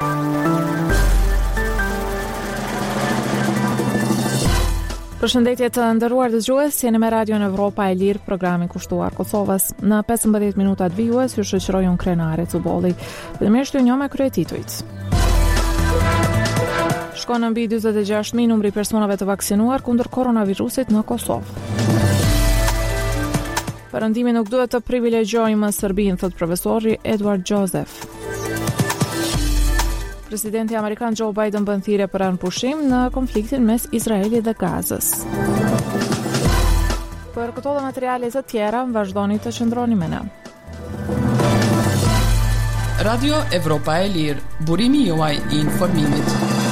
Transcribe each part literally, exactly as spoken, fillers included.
Përshëndetje të nderuar dëgjues, jeni me Radio Evropa e Lirë, programi kushtuar Kosovës. Në pesëmbëdhjetë minutat vijues ju shoqëroj unë Krenare Cubolli. Fillimisht ju njoh me kryetitujt. Shkon në mbi dyzet e gjashtë mijë numri i personave të vaksinuar kundër koronavirusit në Kosovë. Perëndimi nuk duhet të privilegjojmë Serbinë, thot profesori Edward Joseph. Presidenti Amerikan Joe Biden bën thirrje për anëpushim në konfliktin mes Izraelit dhe Gazës. Për këto dhe materiale të tjera, vazhdoni të qëndroni me ne. Radio Evropa e Lirë, burimi juaj i informimit.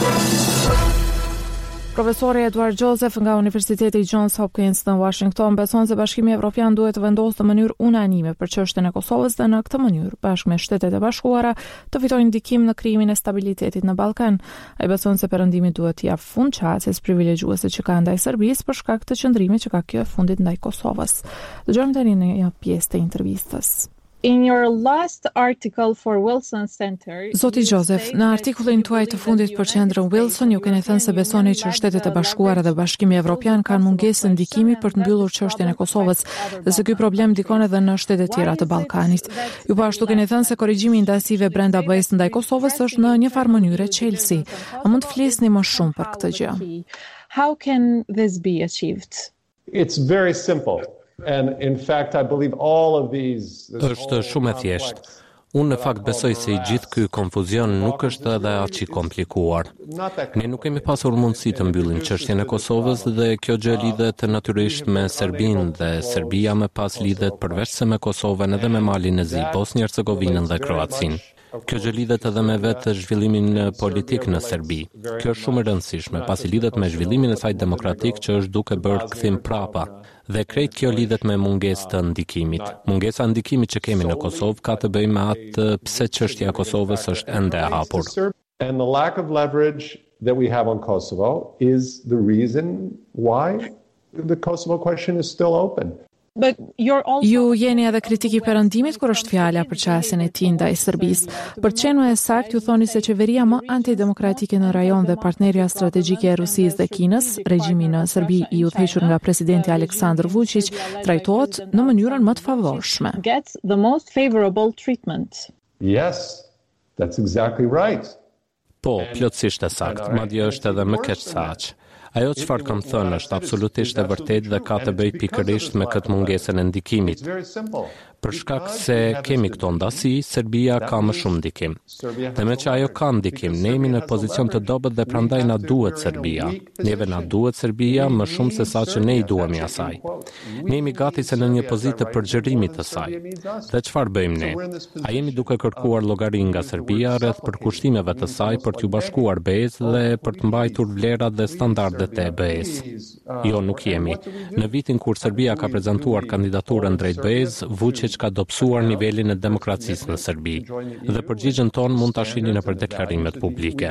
Profesori Edward Joseph nga Universiteti Johns Hopkins në Washington beson se Bashkimi Evropian duhet të vendosë në mënyrë unanime për çështjen e Kosovës dhe në këtë mënyrë, bashkë me Shtetet e Bashkuara, të fitojnë ndikim në krijimin e stabilitetit në Ballkan. Ai beson se perëndimi duhet t'i jap fund çastjes privilegjuese që ka ndaj Serbisë për shkak të qëndrimit që ka kjo e fundit ndaj Kosovës. Dëgjojmë tani një pjesë të intervistës. In your last article for Wilson Center, Zoti Joseph, në artikullin tuaj të fundit për qendrën Wilson, ju keni thënë se besoni që Shtetet e Bashkuara dhe Bashkimi Evropian kanë mungesë ndikimi për të mbyllur çështjen e Kosovës, dhe se ky problem ndikon edhe në shtetet tjera të Ballkanit. Ju po ashtu keni thënë se korrigjimi i ndasive brenda B E-s ndaj Kosovës është në një farë mënyrë çelësi. A mund të flisni më shumë për këtë gjë? How can this be achieved? It's very simple. And in fact I believe all of these Është shumë e thjeshtë. Unë në fakt besoj se i gjithë ky konfuzion nuk është edhe aq i komplikuar. Ne nuk kemi pasur mundësi të mbyllim çështjen e Kosovës dhe kjo gjë lidhet natyrisht me Serbinë dhe Serbia më pas lidhet përveç se me Kosovën edhe me Malin e Zi, Bosnjë Hercegovinën dhe Kroacinë. Kjo gjë lidhet edhe me vetë zhvillimin politik në Serbi. Kjo është shumë e rëndësishme, pasi lidhet me zhvillimin e saj demokratik që është duke bërë kthim prapa. Dhe krejt kjo lidhet me mungesë të ndikimit. Mungesa e ndikimit që kemi në Kosovë ka të bëjë me atë pse çështja e Kosovës është ende e hapur. And the lack of leverage that we have on Kosovo is the reason why the Kosovo question is still open. But you're also Ju jeni edhe kritik i perëndimit kur është fjala për çastjen e tij ndaj Serbisë. Për të qenë më saktë, ju thoni se qeveria më antidemokratike në rajon dhe partnerja strategjike e Rusisë dhe Kinës, regjimi në Serbi i udhëhequr nga presidenti Aleksandar Vučić, trajtohet në mënyrën më të favorshme. gets the most favorable treatment. Yes, that's exactly right. Po, plotësisht e saktë, madje është edhe më keq se aq. Ajo çfarë kam thënë është absolutisht e vërtetë dhe ka të bëjë pikërisht me këtë mungesën e ndikimit. It's very simple. Për shkak se kemi këto ndasi, Serbia ka më shumë ndikim. Dhe me që ajo ka ndikim, ne jemi në pozicion të dobët dhe prandaj na duhet Serbia. Neve na duhet Serbia më shumë se sa që ne i duhemi asaj. Ne jemi gati se në një pozitë të përgjërimit të saj. Dhe çfarë bëjmë ne? A jemi duke kërkuar llogari nga Serbia rreth përkushtimeve të saj për t'u bashkuar B E-s dhe për të mbajtur vlerat dhe standardet e B E-s? Jo, nuk jemi. Në vitin kur Serbia ka prezantuar kandidaturën drejt B E-s, Vučić ka dobësuar nivelin e demokracisë në Serbi dhe përgjigjen tonë mund ta shihni nëpër deklarimet publike.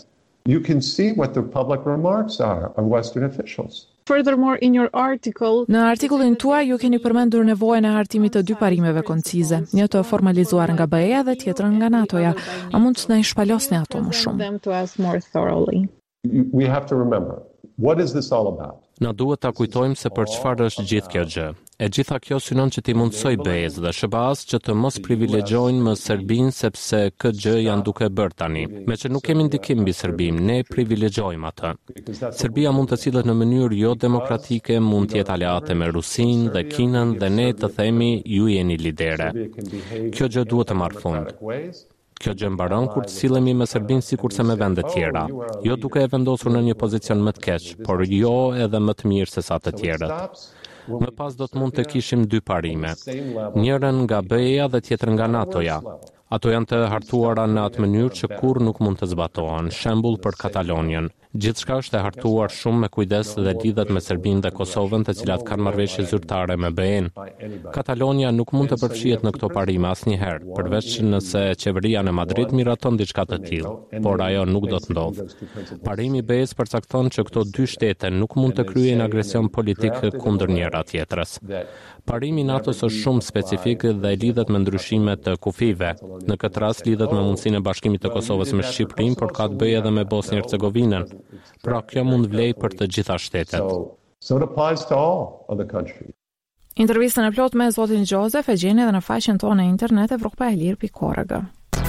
You can see what the public remarks are of Western officials. Furthermore, in your article, Në artikullin tuaj ju keni përmendur nevojën e hartimit të dy parimeve koncize, një të formalizuar nga B E-ja dhe tjetrën nga NATO-ja. A mund të na i shpalosni ato më shumë? them to us more thoroughly. We have to remember, what is this all about? Na duhet ta kujtojmë se për çfarë është gjithë kjo gjë. E gjitha kjo synon që t'i mundsoj B E-s dhe S B A-s që të mos privilegjojnë më Serbinë sepse këtë gjë janë duke bërë tani. Me që nuk kemi ndikim mbi Serbinë, ne privilegjojmë atë. Serbia mund të sillet në mënyrë jo demokratike, mund të jetë aleate me Rusinë dhe Kinën dhe ne të themi ju jeni lidere. Kjo gjë duhet të marrë fund. Kjo gjë mbaron kur të sillemi me Serbinë sikurse me vende tjera, jo duke e vendosur në një pozicion më të keq, por jo edhe më të mirë se sa të tjerët. Më pas do të mund të kishim dy parime, njërën nga B E-ja dhe tjetrën nga NATO-ja. Ato janë të hartuara në atë mënyrë që kur nuk mund të zbatohen, shembull për Katalonien. Gjithçka është e hartuar shumë me kujdes dhe lidhet me Serbinë dhe Kosovën, të cilat kanë marrëveshje zyrtare me B E-n. Katalonia nuk mund të përfshihet në këto parime asnjëherë, përveç nëse qeveria në Madrid miraton diçka të tillë, por ajo nuk do të ndodhë. Parimi i B E-s përcakton që këto dy shtete nuk mund të kryejnë agresion politik kundër njëra tjetrës. Parimi i NATO-s është shumë specifik dhe lidhet me ndryshime të kufive. Në këtë rast lidhet me mundësinë e bashkimit të Kosovës me Shqipërinë, por ka të bëjë edhe me Bosnjë-Hercegovinën. Pra kjo mund vlej për të gjitha shtetet. So, so it applies to all of the countries. Intervistën e plot me zotin Joseph e gjeni edhe në faqen tonë në internet evropaelir pikë org.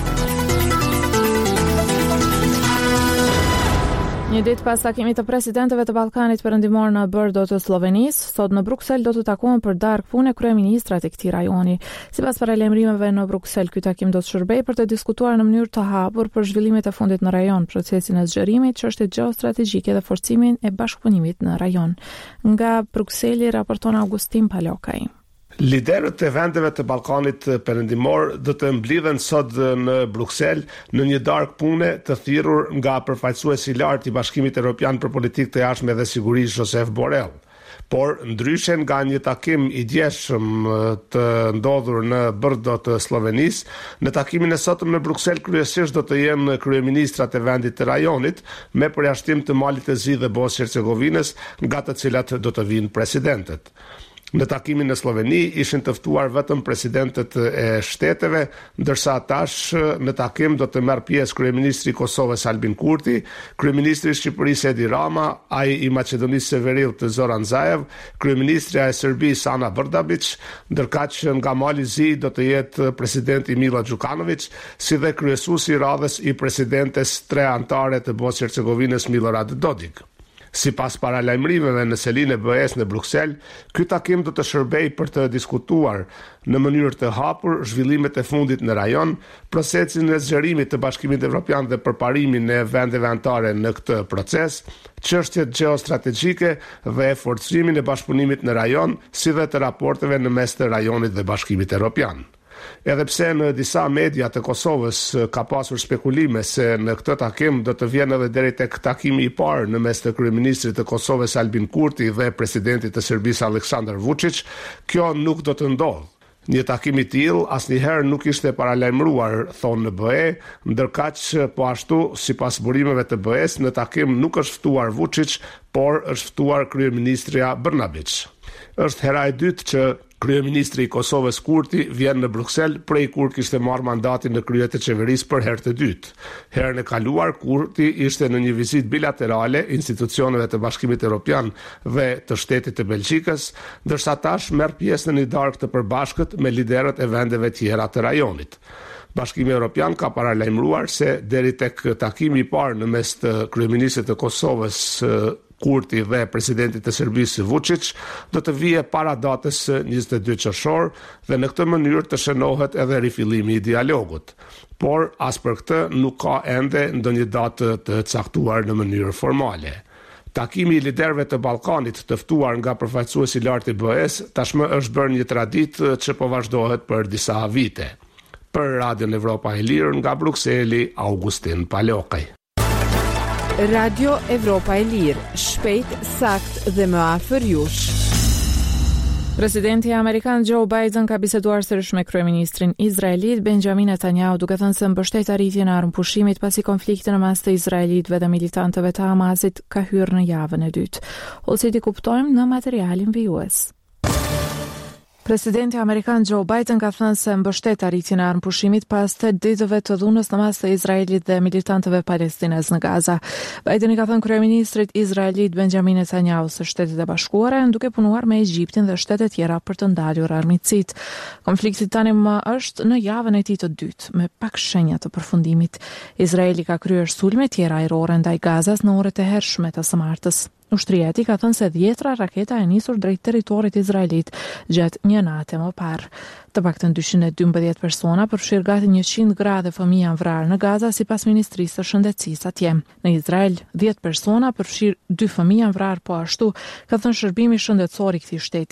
Një ditë pas takimit të presidentëve të Ballkanit Perëndimor në Brdo të Slovenisë, sot në Bruksel do të takohen për darkë punë kryeministrat e këtij rajoni. Sipas paralajmërimeve në Bruksel, ky takim do të shërbejë për të diskutuar në mënyrë të hapur për zhvillimet e fundit në rajon, procesin e zgjerimit, çështjet gjeostrategjike dhe forcimin e bashkëpunimit në rajon. Nga Brukseli raporton Augustin Palokaj. Liderët e vendeve të Ballkanit Perëndimor do të mblidhen sot në Bruksel në një darkë pune të thirrur nga përfaqësuesi i lartë i Bashkimit Evropian për Politikë të Jashtme dhe Siguri, Josep Borrell. Por ndryshe nga një takim i djeshëm të ndodhur në Brdo të Slovenisë, në takimin e sotëm në Bruksel kryesisht do të jenë kryeministrat e vendit të rajonit, me përjashtim të Malit të Zi dhe Bosnjë-Hercegovinës, nga të cilat do të vinë presidentët. Në takimin në Sloveni ishin të ftuar vetëm presidentët e shteteve, ndërsa tash në takim do të merr pjesë kryeministri i Kosovës Albin Kurti, kryeministri i Shqipërisë Edi Rama, ai i Maqedonisë së Veriut Zoran Zaev, kryeministrja e Serbisë Ana Brnabić, ndërkaq nga Mali Zi do të jetë presidenti Milo Đukanović, si dhe kryesuesi i radhës i presidentes tre anëtare të Bosnjë-Hercegovinës Milorad Dodik. Sipas paralajmërimeve në selinë e B E-s në Bruksel, ky takim do të shërbejë për të diskutuar në mënyrë të hapur zhvillimet e fundit në rajon, procesin e zgjerimit të Bashkimit Evropian dhe përparimin e vendeve anëtare në këtë proces, çështjet gjeostrategjike dhe forcimin e bashkëpunimit në rajon, si dhe të raporteve në mes të rajonit dhe Bashkimit Evropian. Edhe pse në disa media të Kosovës ka pasur spekulime se në këtë takim do të vjen edhe deri tek takimi i parë në mes të kryeministrit të Kosovës Albin Kurti dhe presidentit të Serbisë Aleksandar Vučić, kjo nuk do të ndodhë. Një takim i tillë asnjëherë nuk ishte paralajmëruar, thonë në B E, ndërkaq po ashtu sipas burimeve të B E-s në takim nuk është ftuar Vučić, por është ftuar kryeministrja Brnabić. Është hera e dytë që kryeministri i Kosovës Kurti vjen në Bruksel prej kur kishte marrë mandatin në krye të qeverisë për herë të dytë. Herën e kaluar Kurti ishte në një vizitë bilaterale institucioneve të Bashkimit Evropian dhe të Shtetit të Belgjikës, ndërsa tash merr pjesë në një darkë të përbashkët me liderët e vendeve tjera të rajonit. Bashkimi Evropian ka paralajmëruar se deri tek takimi i parë në mes të kryeministrit të Kosovës Kurti dhe presidentit të Serbisë Vučić do të vije para datës njëzet e dy qershor dhe në këtë mënyrë të shënohet edhe rifillimi i dialogut. Por as për këtë nuk ka ende ndonjë datë të caktuar në mënyrë formale. Takimi i liderëve të Ballkanit të ftuar nga përfaqësuesi i lartë i B E-s tashmë është bërë një traditë që po vazhdohet për disa vite. Për Radion Evropa e Lirë nga Brukseli, Augustin Palokaj. Radio Evropa e Lirë, shpejt, sakt dhe më afër jush. Presidenti amerikan Joe Biden ka biseduar sërish me kryeministrin izraelit Benjamin Netanyahu, duke thënë se mbështet arritjen e armëpushimit pasi konflikti në mes të izraelitëve dhe militantëve të Hamasit ka hyrë në javën e dytë. Ose ti kuptojmë në materialin vijues. Presidenti amerikan Joe Biden ka thënë se mbështet arritjen e armëpushimit pas të ditëve të dhunës në mes të Izraelit dhe militantëve palestinez në Gaza. Biden i ka thënë kryeministrit izraelit Benjamin Netanyahu se Shtetet e Bashkuara janë duke punuar me Egjiptin dhe shtete tjera për të ndalur armiqësitë. Konflikti tani më është në javën e tij të dytë, me pak shenja të përfundimit. Izraeli ka kryer sulme tjera ajrore ndaj Gazas në orët e hershme të së martës. Ushtria e tij ka thënë se dhjetra raketa e nisur drejt territorit izraelit gjatë një nate më parë. Të paktën dyqind e dymbëdhjetë persona, përfshirë gati njëqind gra dhe fëmijë janë vrarë në Gaza sipas Ministrisë së Shëndetësisë atje. Në Izrael, dhjetë persona, përfshirë dy fëmijë janë vrarë po ashtu, ka thënë shërbimi shëndetësor i këtij shteti.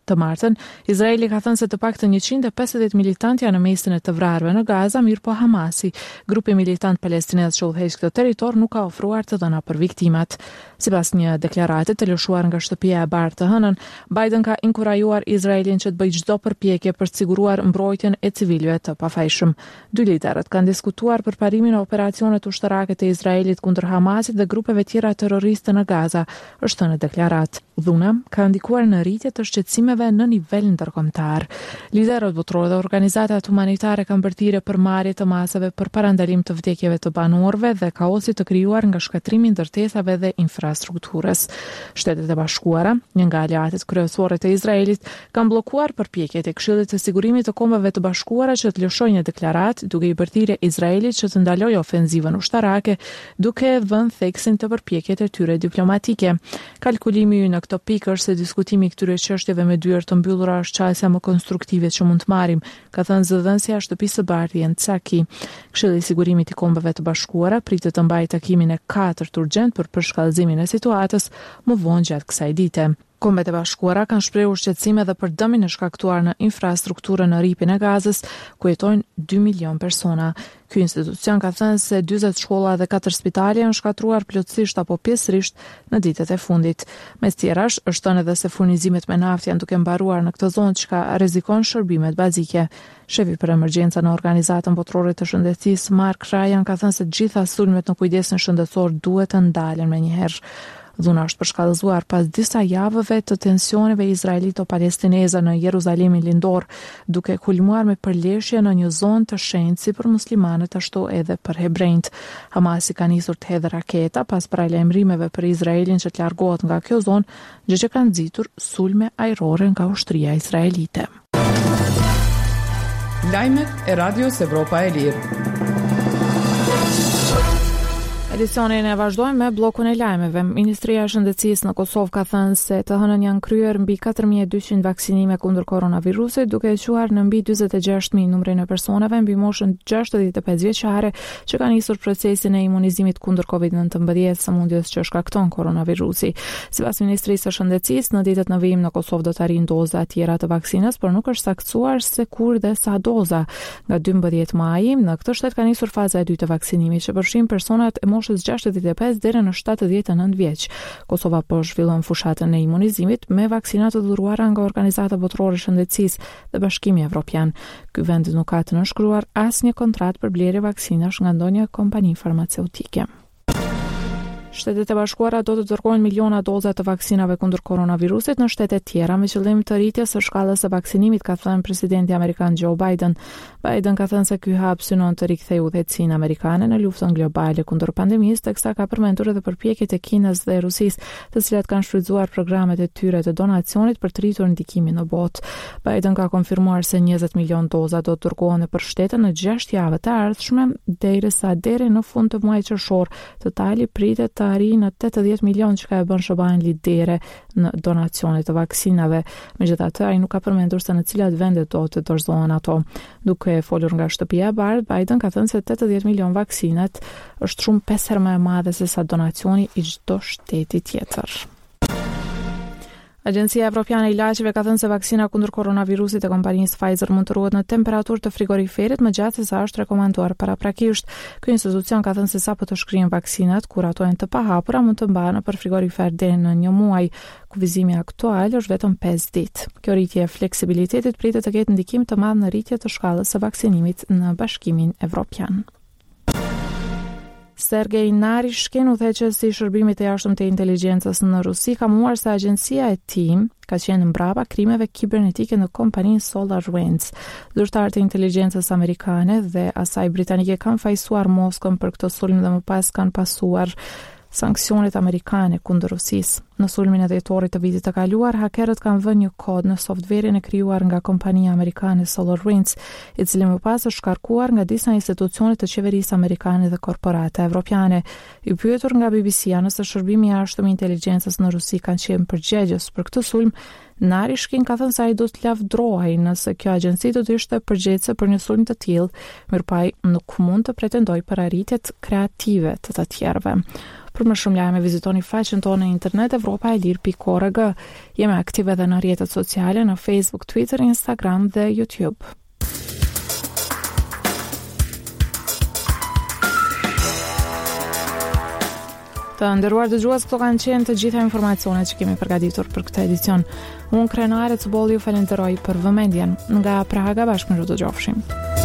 Të martën, Izraeli ka thënë se të paktën njëqind e pesëdhjetë militantë janë në mesin e të vrarëve në Gaza, mirë po Hamasi, grupi militant palestinez që udhëheq këtë territor, nuk ka ofruar të dhëna për viktimat. Sipas një deklarate të lëshuar nga shtëpia e bardhë të hënën, Biden ka inkurajuar Izraelin që të bëjë çdo përpjekje për të siguruar mbrojtjen e civilëve të pafajshëm. Dy liderët kanë diskutuar për parimin e operacionet ushtarake të Izraelit kundër Hamasit dhe grupeve tjera terroriste në Gaza, është thënë në deklaratë. Dhuna ka ndikuar në rritje të shqetësimeve në nivel ndërkombëtar. Liderët botror dhe organizatat humanitare kanë bërthirrje për marrje të masave për parandalim të vdekjeve të banorëve dhe kaosit të krijuar nga shkatrimi i ndërtesave dhe infrastrukturës. Shtetet e Bashkuara, një nga aleatet kryesore të Izraelit, kanë bllokuar përpjekjet e Këshillit të Sigurimit të Kombeve të Bashkuara që të lëshojë një deklaratë duke i bërthirrje Izraelit që të ndalojë ofenzivën ushtarake, duke vënë theksin të përpjekjet e tyre diplomatike. Kalkulimi ynë në këtë pikë është se diskutimi i këtyre çështjeve me dyer të mbyllura është çështja më konstruktive që mund të marrim, ka thënë zëdhënësja e shtëpisë së bardhë Jen Psaki. Këshilli i Sigurimit i Kombeve të Bashkuara pritet të mbajë takimin e katërt urgjent për përshkallëzimin e situatës më vonë gjatë kësaj dite. Kombet e Bashkuara kanë shprehur shqetësime edhe për dëmin e shkaktuar në infrastrukturën në ripin e Gazës, ku jetojnë dy milion persona. Ky institucion ka thënë se dyzet shkolla dhe katër spitale janë shkatruar plotësisht apo pjesërisht në ditët e fundit. Mes tjerash, është thënë edhe se furnizimet me naftë janë duke mbaruar në këtë zonë, çka rrezikon shërbimet bazike. Shefi për emergjenca në Organizatën Botërore të Shëndetësisë, Mark Ryan, ka thënë se të gjitha sulmet në kujdesin shëndetësor duhet të ndalen menjëherë. Dhuna është përshkallëzuar pas disa javëve të tensioneve izraelito-palestineze në Jeruzalemin lindor, duke kulmuar me përleshje në një zonë të shenjtë si për muslimanët ashtu edhe për hebrejt. Hamasi ka nisur të hedhë raketa pas paralajmërimeve për Izraelin që të largohet nga kjo zonë, gjë që kanë nxitur sulme ajrore nga ushtria izraelite. Lajmet e Radios Evropa e Lirë. Edicionin e vazhdojmë me blokun e lajmeve. Ministria e Shëndetësisë në Kosovë ka thënë se të hënën janë kryer mbi katër mijë e dyqind vaksinime kundër koronavirusit, duke e quar në mbi dyzet e gjashtë mijë numrin e personave mbi moshën gjashtëdhjetë e pesë vjeçare që kanë nisur procesin e imunizimit kundër kovid nineteen, sëmundjes që shkakton koronavirusi. Sipas Ministrisë së Shëndetësisë, në ditët në vijim në Kosovë do të arrijnë doza të tjera të vaksinës, por nuk është saktuar se kur dhe sa doza. Nga dymbëdhjetë maj, në këtë shtet ka nisur faza e dytë e vaksinimit që përfshin personat e moshës gjashtëdhjetë e pesë deri në shtatëdhjetë e nëntë vjeç. Kosova po zhvillon fushatën e imunizimit me vaksina të dhuruara nga Organizata Botërore e Shëndetësisë dhe Bashkimi Evropian. Ky vend nuk ka të nënshkruar asnjë kontratë për blerje vaksinash nga ndonjë kompani farmaceutike. Shtetet e Bashkuara do të dërgojnë miliona doza të vaksinave kundër koronavirusit në shtete tjera me qëllim të rritjes së shkallës së vaksinimit, ka thënë presidenti amerikan Joe Biden. Biden ka thënë se ky hap synon të rikthejë udhëhecinë amerikane në luftën globale kundër pandemisë, teksa ka përmendur edhe përpjekjet e Kinës dhe Rusisë, të cilat kanë shfrytzuar programet e tyre të donacionit për të rritur ndikimin në botë. Biden ka konfirmuar se njëzet milion doza do të dërgohen për shtete në gjashtë javë të ardhshme, derisa deri në fund të muajit qershor totali pritet të arrijë në tetëdhjetë milion, që ka e bën S-BA-n lidere në donacionet të vaksinave. Megjithatë, ai nuk ka përmendur se në cilat vende do të dorëzohen ato. Duke folur nga shtëpia e bardhë, Biden ka thënë se tetëdhjetë milion vaksinet është shumë pesë herë më e madhe se sa donacioni i çdo shteti tjetër. Agjencia Evropiane e Ilaçeve ka thënë se vaksina kundër koronavirusit e kompanisë Pfizer mund të ruhet në temperaturë të frigoriferit më gjatë se sa është rekomanduar paraprakisht. Ky institucion ka thënë se sapo të shkrihen vaksinat, kur ato janë të pahapura, mund të mbahen nëpër frigorifer deri në një muaj. Kufizimi aktual është vetëm pesë ditë. Kjo rritje e fleksibilitetit pritet të ketë ndikim të madh në rritje të shkallës së vaksinimit në Bashkimin Evropian. Sergej Narishkin, udhëheqësi i shërbimit të jashtëm të inteligjencës në Rusi, ka muar se agjencia e tij ka qenë mbrapa krimeve kibernetike në kompaninë SolarWinds. Zyrtarët e inteligjencës amerikane dhe asaj britanike kanë fajsuar Moskën për këtë sulm dhe më pas kanë pasuar sanksionet amerikane kundër Rusisë. Në sulmin e dhjetorit të vitit të kaluar, hakerët kanë vënë një kod në softverin e krijuar nga kompania amerikane SolarWinds, i cili më pas është shkarkuar nga disa institucione të qeverisë amerikane dhe korporate evropiane. I pyetur nga B B C-a nëse shërbimi i jashtëm i inteligjencës në Rusi kanë qenë përgjegjës për këtë sulm, Narishkin ka thënë se ai do të lavdrohej nëse kjo agjenci do të ishte përgjegjëse për një sulm të tillë, mirëpo ai nuk mund të pretendojë për arritjet kreative të të tjerëve. Për më shumë lajme vizitoni faqen tonë në internet evropaelir pikë org. Jemi aktive edhe në rrjetet sociale në Facebook, Twitter, Instagram dhe YouTube. Të nderuar dëgjues, këto kanë qenë të gjitha informacionet që kemi përgatitur për këtë edicion. Unë Krenare Cubolli ju falenderoj për vëmendjen. Nga Praga bashkë me ju do gjofshim.